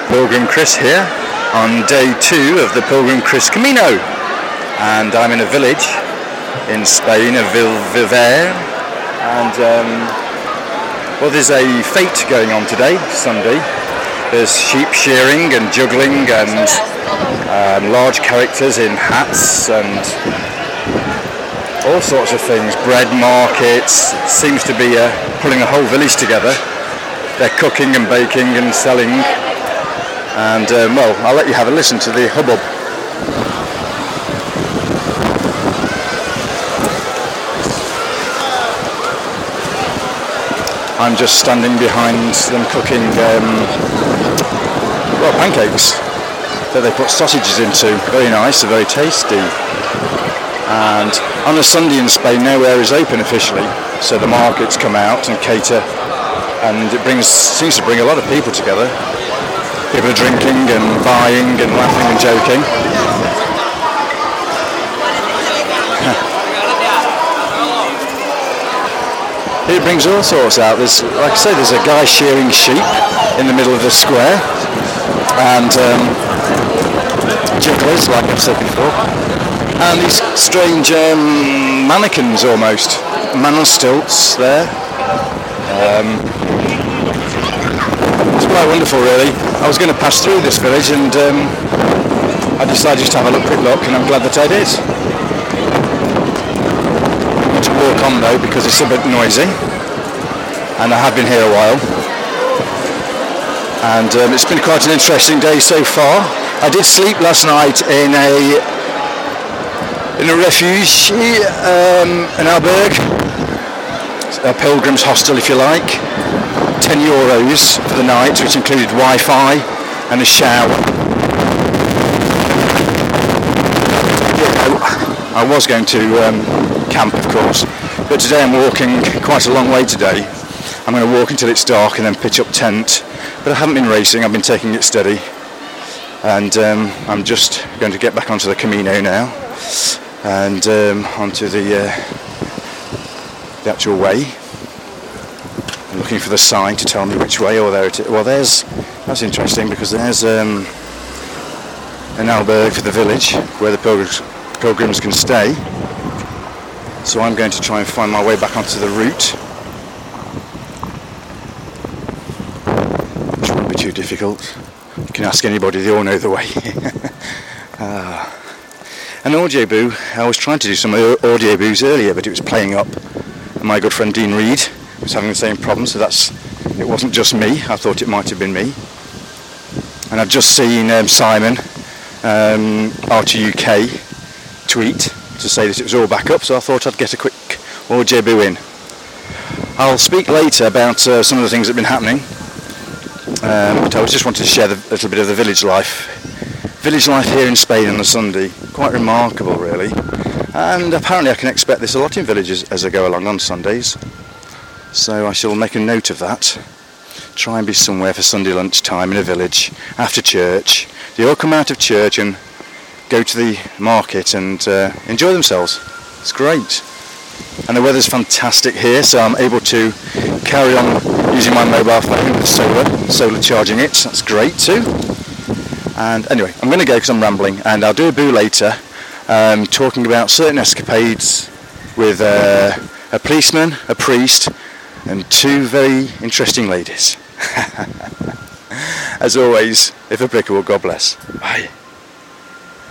Pilgrim Chris here on day 2 of the Pilgrim Chris Camino, and I'm in a village in Spain, a Viver, and well, there's a fete going on today, Sunday. There's sheep shearing and juggling and large characters in hats and all sorts of things, bread markets. It seems to be pulling a whole village together. They're cooking and baking and selling, and well, I'll let you have a listen to the hubbub. I'm just standing behind them cooking well, pancakes that they put sausages into. Very nice, very tasty. And on a Sunday in Spain, nowhere is open officially, so the markets come out and cater, and it seems to bring a lot of people together. People are drinking and buying and laughing and joking. It brings all sorts out. There's, like I say, there's a guy shearing sheep in the middle of the square, and jugglers, like I've said before, and these strange mannequins almost, man on stilts there. It's quite wonderful, really. I was going to pass through this village, and I decided just to have a quick look, and I'm glad that I did. I'm going to walk on though, because it's a bit noisy, and I have been here a while, and it's been quite an interesting day so far. I did sleep last night in a refuge, an albergue, a pilgrim's hostel if you like. €10 for the night, which included Wi-Fi and a shower. I was going to camp, of course, but today I'm walking quite a long way today. I'm going to walk until it's dark and then pitch up tent, but I haven't been racing, I've been taking it steady, and I'm just going to get back onto the Camino now, and onto the actual way. I'm looking for the sign to tell me which way. Or there it is. Well, that's interesting, because there's an albergue for the village where the pilgrims can stay. So I'm going to try and find my way back onto the route, which won't be too difficult. You can ask anybody, they all know the way. An audio boo. I was trying to do some audio boos earlier, but it was playing up. And my good friend Dean Reed was having the same problem, so it wasn't just me. I thought it might have been me. And I've just seen Simon, RTUK, tweet to say that it was all back up, so I thought I'd get a quick audio boo in. I'll speak later about some of the things that have been happening, but I just wanted to share a little bit of the village life. Village life here in Spain on a Sunday, quite remarkable really, and apparently I can expect this a lot in villages as I go along on Sundays. So I shall make a note of that. Try and be somewhere for Sunday lunchtime in a village after church. They all come out of church and go to the market and enjoy themselves. It's great. And the weather's fantastic here, so I'm able to carry on using my mobile phone with solar charging it. That's great too. And anyway, I'm going to go because I'm rambling, and I'll do a boo later, talking about certain escapades with a policeman, a priest, and 2 very interesting ladies. As always, if applicable, God bless. Bye.